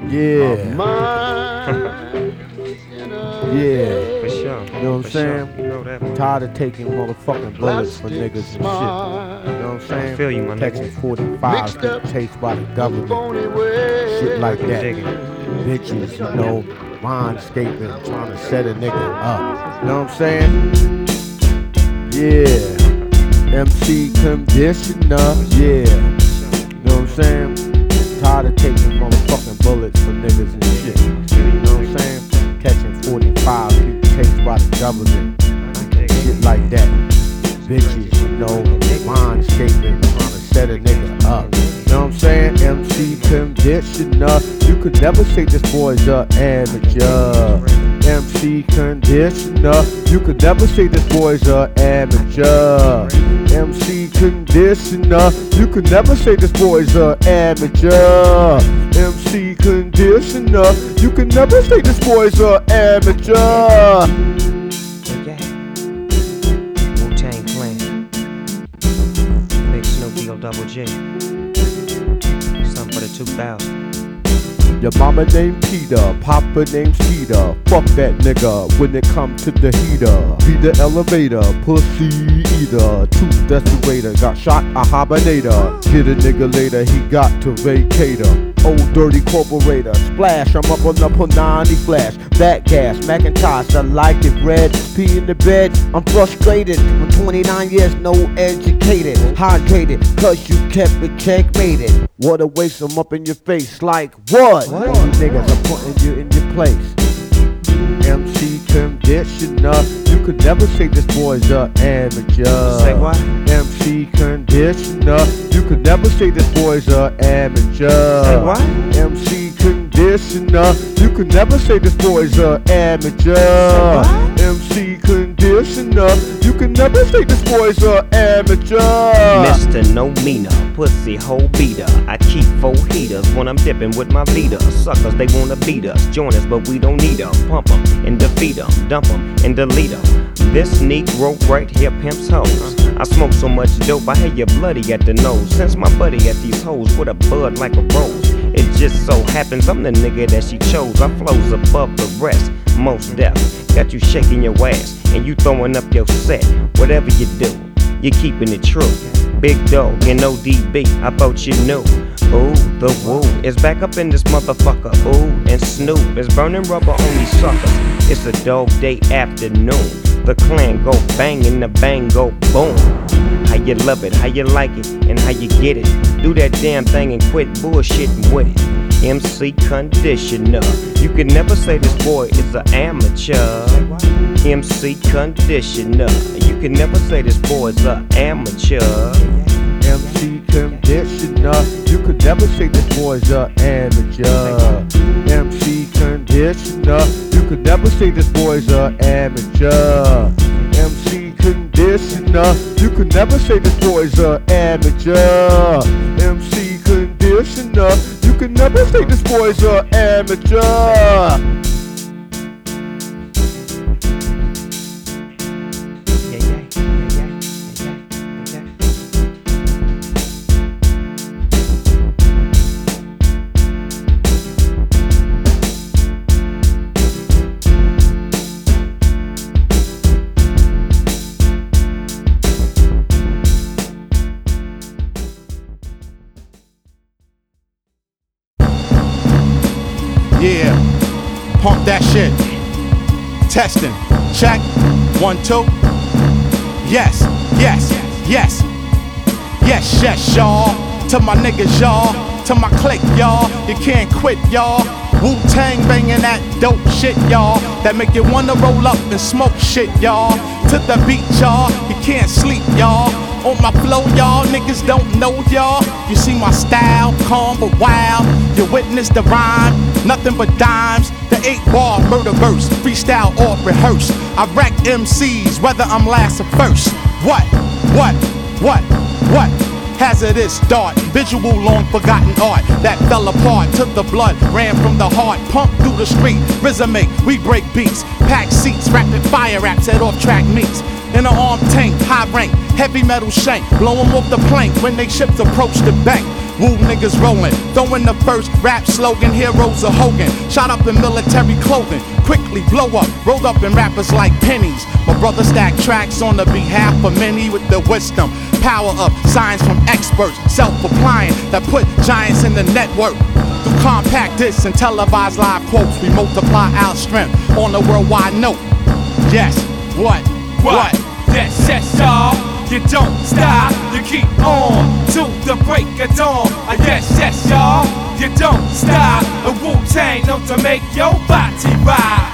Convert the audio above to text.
Yeah. Yeah. For sure. You know what I'm saying? You know that one. Tired of taking motherfucking bullets for niggas and shit. You know what I'm saying? I feel you, my Catching nigga. 45 getting chased by the government. Shit like that. Bitches, you know, mindscaping, trying to set a nigga up. You know what I'm saying? Yeah. MC conditioner. Yeah. You know what I'm saying? Tired of taking motherfucking bullets for niggas and shit. You know what I'm saying? Catching 45 getting chased by the government. Shit like that. Bitches, you know, mindscaping, trying to set a nigga up. You know what I'm saying? MC conditioner. You could never say this boy's a amateur. MC conditioner. You could never say this boy's a amateur. MC conditioner. You could never say this boy's a amateur. MC conditioner. You could never say this boy's a amateur. Wu-Tang Clan. Big Snoop D-O double G. Something for the 2000. Your mama named Peter, papa named Skeeter. Fuck that nigga when it come to the heater. Be the elevator, pussy eater. Tooth desperator, got shot a hibernator. Get a nigga later, he got to vacator. Old dirty corporator, splash, I'm up on the Punani flash. That gas, Macintosh, I like it red. Pee in the bed, I'm frustrated. I'm 29 years, no educated. Hydrated, cause you kept it checkmated. Water waste, I'm up in your face like what? You niggas are putting you in your place. MC conditioner. You could never say this boy's a amateur. Say what? MC conditioner. You could never say this boy's a amateur. Say what? MC conditioner. You could never say this boy's a amateur. Say what? MC conditioner. You could never say this boy's a amateur. Mr. No Meaner, pussy hole beater. I keep 4 heaters when I'm dipping with my Vita. Suckers, they wanna beat us, join us, but we don't need them. Pump them and defeat them, dump them and delete them. This Negro right here pimps hoes. I smoke so much dope, I hear you bloody at the nose. Since my buddy at these hoes with a bud like a rose. It just so happens I'm the nigga that she chose. I flows above the rest, most deaf. Got you shaking your ass and you throwing up your set. Whatever you do, you keeping it true. Big Dog and ODB, I thought you knew. Ooh, the woo is back up in this motherfucker. Ooh, and Snoop is burning rubber on these suckers. It's a dog day afternoon. The clan go bang and the bang go boom. How you love it, how you like it, and how you get it. Do that damn thing and quit bullshitting with it. MC conditioner. You can never say this boy is an amateur. MC conditioner. You can never say this boy is an amateur. MC conditioner. You could never say this boy's a amateur. MC conditioner. You could never say this boy's a amateur. MC conditioner. You could never say this boy's a amateur. MC conditioner. You could never say this boy's a amateur. Yeah, pump that shit. Testing, check, 1, 2. Yes, yes, yes. Yes, yes, y'all. To my niggas, y'all. To my clique, y'all. You can't quit, y'all. Wu-Tang banging that dope shit, y'all. That make you wanna roll up and smoke shit, y'all. To the beat, y'all. You can't sleep, y'all. On my flow, y'all, niggas don't know y'all. You see my style, calm but wild. You witness the rhyme, nothing but dimes. The 8-bar murder verse, freestyle or rehearse. I wreck MCs, whether I'm last or first. What? Hazardous dart, visual long forgotten art that fell apart, took the blood, ran from the heart, pumped through the street, resume, we break beats, pack seats, rapid fire raps at off-track meets. In an armed tank, high rank, heavy metal shank, blow 'em off the plank when they ships approach the bank. Woo niggas rolling, throwing the first rap slogan, heroes of Hogan. Shot up in military clothing, quickly blow up, rolled up in rappers like pennies. My brother stack tracks on the behalf of many with the wisdom, power up, science from experts, self-applying that put giants in the network. Through compact discs and televised live quotes, we multiply our strength on a worldwide note. Yes, what? Yes, yes, y'all. You don't stop, you keep on to the break of dawn. Yes, yes, y'all. You don't stop. A Wu-Tang known to make your body ride.